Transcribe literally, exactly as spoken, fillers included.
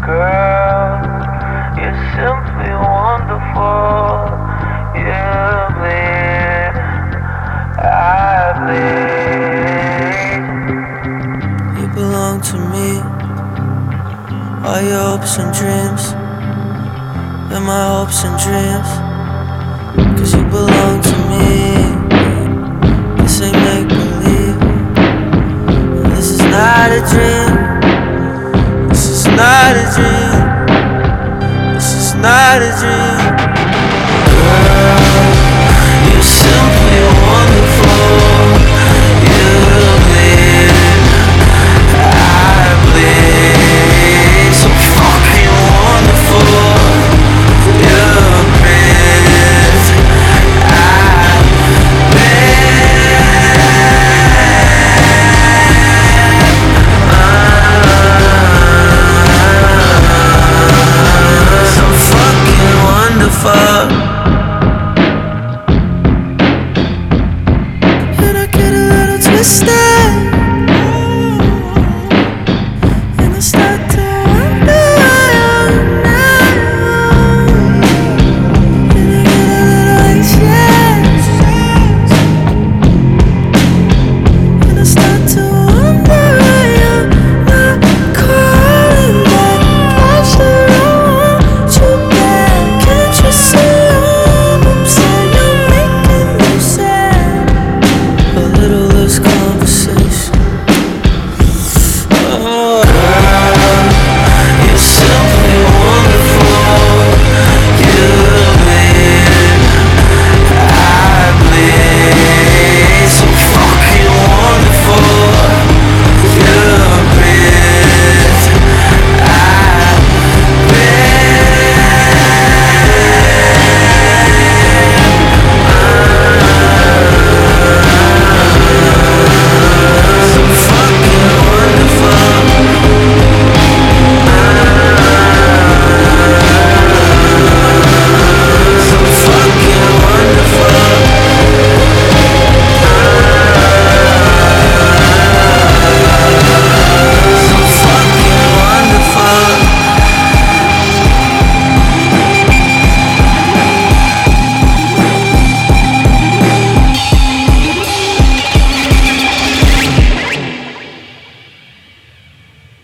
Girl, you're simply wonderful. You bleed, I bleed. You belong to me. All your hopes and dreams, and my hopes and dreams. Cause you belong to me. This ain't make believe. This is not a dream. This is not a dream. This is not a dream.